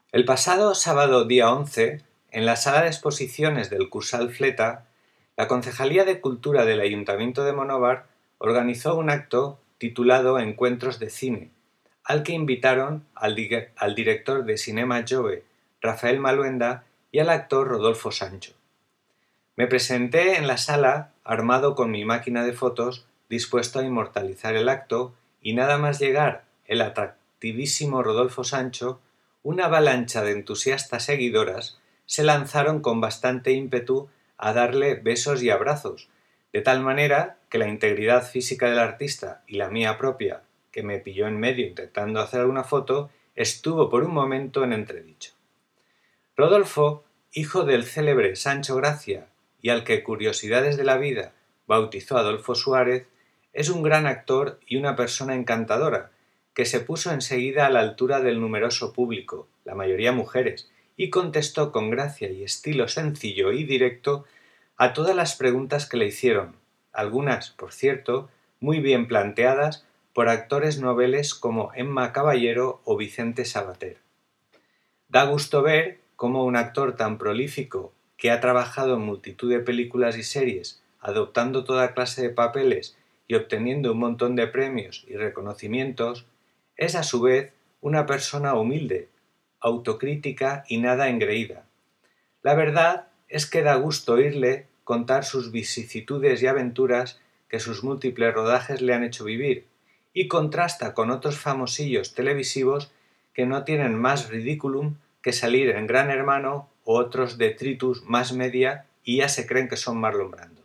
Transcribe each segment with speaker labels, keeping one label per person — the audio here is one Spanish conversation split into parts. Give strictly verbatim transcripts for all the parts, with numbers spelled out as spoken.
Speaker 1: El pasado sábado día once, en la sala de exposiciones del Cursal Fleta, la Concejalía de Cultura del Ayuntamiento de Monóvar organizó un acto titulado Encuentros de Cine, al que invitaron al, di al director de Cinema Jove, Rafael Maluenda, y al actor Rodolfo Sancho. Me presenté en la sala armado con mi máquina de fotos, dispuesto a inmortalizar el acto, y nada más llegar el atractivísimo Rodolfo Sancho, una avalancha de entusiastas seguidoras se lanzaron con bastante ímpetu a darle besos y abrazos, de tal manera que la integridad física del artista y la mía propia, que me pilló en medio intentando hacer una foto, estuvo por un momento en entredicho. Rodolfo, hijo del célebre Sancho Gracia y al que Curiosidades de la Vida bautizó Adolfo Suárez, es un gran actor y una persona encantadora, que se puso enseguida a la altura del numeroso público, la mayoría mujeres, y contestó con gracia y estilo sencillo y directo a todas las preguntas que le hicieron, algunas, por cierto, muy bien planteadas por actores noveles como Emma Caballero o Vicente Sabater. Da gusto ver cómo un actor tan prolífico, que ha trabajado en multitud de películas y series, adoptando toda clase de papeles y obteniendo un montón de premios y reconocimientos, es a su vez una persona humilde, autocrítica y nada engreída. La verdad es que da gusto oírle contar sus vicisitudes y aventuras que sus múltiples rodajes le han hecho vivir, y contrasta con otros famosillos televisivos que no tienen más ridículum que salir en Gran Hermano o otros detritus más media y ya se creen que son Marlon Brando.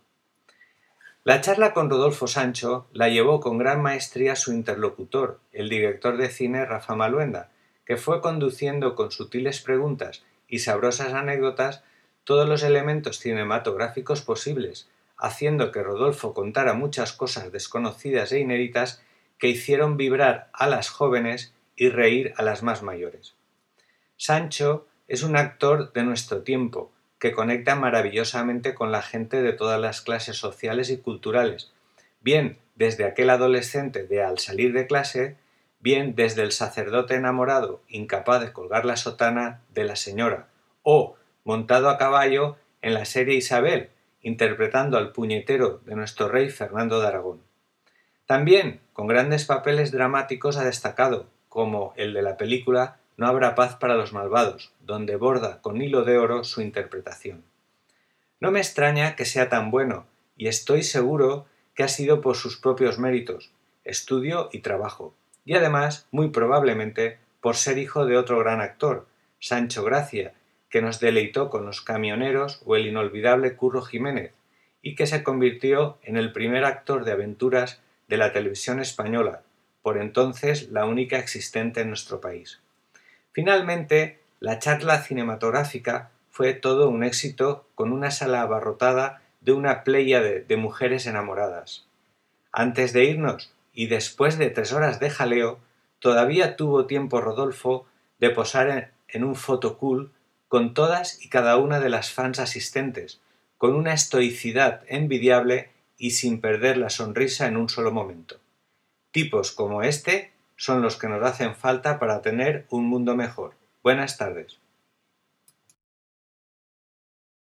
Speaker 1: La charla con Rodolfo Sancho la llevó con gran maestría su interlocutor, el director de cine Rafa Maluenda, que fue conduciendo con sutiles preguntas y sabrosas anécdotas todos los elementos cinematográficos posibles, haciendo que Rodolfo contara muchas cosas desconocidas e inéditas que hicieron vibrar a las jóvenes y reír a las más mayores. Sancho es un actor de nuestro tiempo, que conecta maravillosamente con la gente de todas las clases sociales y culturales, bien desde aquel adolescente de Al salir de clase, bien desde el sacerdote enamorado, incapaz de colgar la sotana de la señora, o montado a caballo en la serie Isabel, interpretando al puñetero de nuestro rey Fernando de Aragón. También con grandes papeles dramáticos ha destacado, como el de la película No habrá paz para los malvados, donde borda con hilo de oro su interpretación. No me extraña que sea tan bueno, y estoy seguro que ha sido por sus propios méritos, estudio y trabajo, y además, muy probablemente, por ser hijo de otro gran actor, Sancho Gracia, que nos deleitó con Los camioneros o el inolvidable Curro Jiménez, y que se convirtió en el primer actor de aventuras de la televisión española, por entonces la única existente en nuestro país. Finalmente, la charla cinematográfica fue todo un éxito, con una sala abarrotada de una pléyade de mujeres enamoradas. Antes de irnos, y después de tres horas de jaleo, todavía tuvo tiempo Rodolfo de posar en, en un fotocool con todas y cada una de las fans asistentes, con una estoicidad envidiable y sin perder la sonrisa en un solo momento. Tipos como este son los que nos hacen falta para tener un mundo mejor. Buenas tardes.